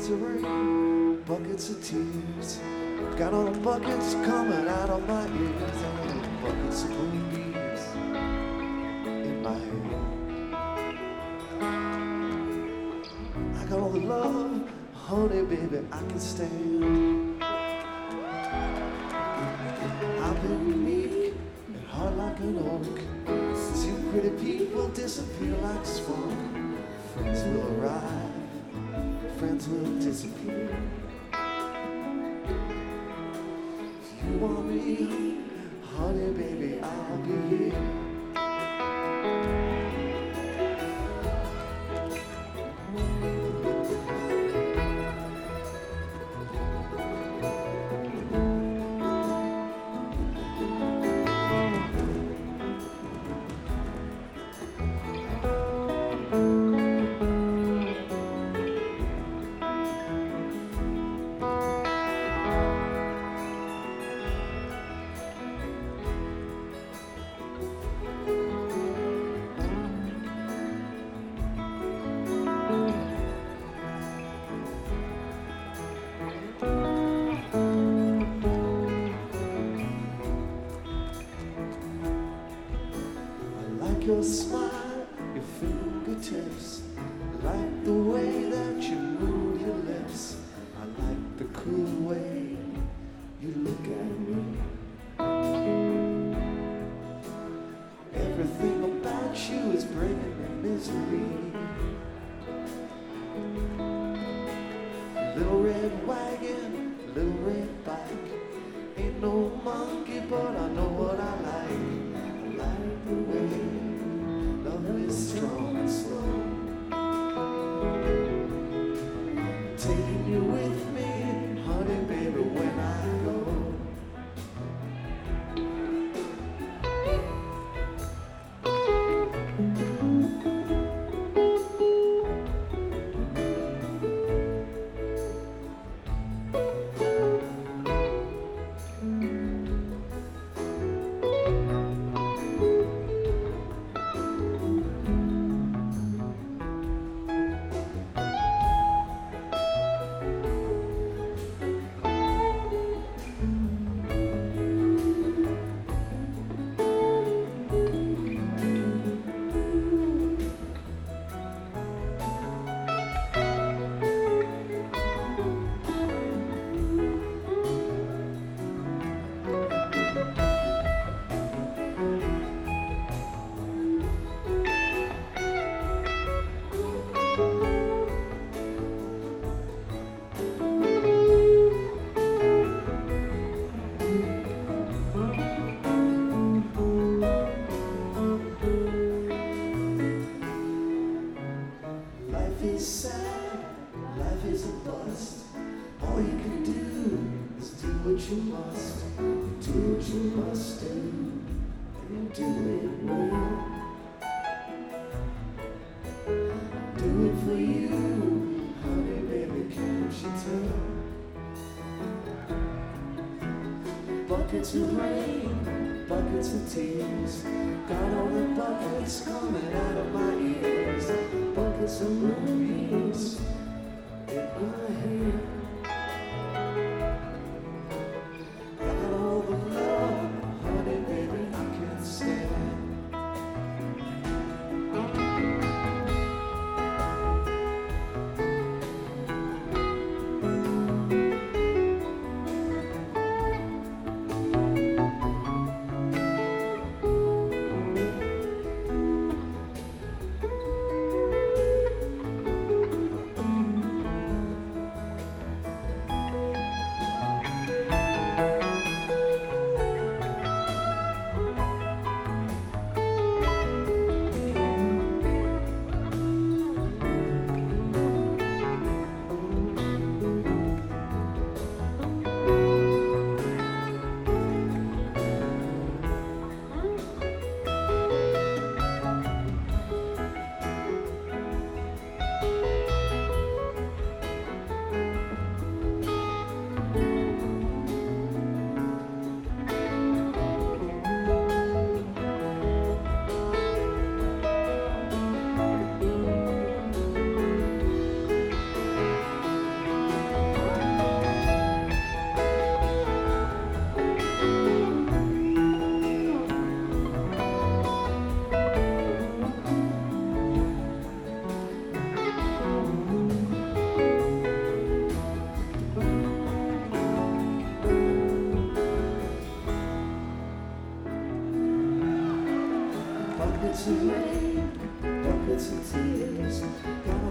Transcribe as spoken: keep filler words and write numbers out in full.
buckets of rain, buckets of tears. Got all the buckets coming out of my ears. I got all the buckets of green beans in my hair. I got all the love, honey, baby, I can stand. I've been meek and hard like an oak. See pretty people disappear like smoke. Friends will arrive, friends will disappear. If you want me, honey, baby, I'll be here. Your smile, your fingertips, I like the way that you move your lips. I like the cool way you look at me. Everything about you is bringing me misery. Little red wagon, little red bike. Ain't no monkey, but I know what I like. I like the way love is strong and slow. Taking you with me, honey, baby, when I go. Life is sad, life is a bust. All you can do is do what you must. Do what you must do, and do it well. Do it for you, honey, baby, can't you tell? Buckets of rain, buckets of tears. Got all the buckets coming out of my ears. Buckets of moonbeams in my hair. Got all the love, honey, baby, I can't stand. Buckets of rain, buckets of tears, got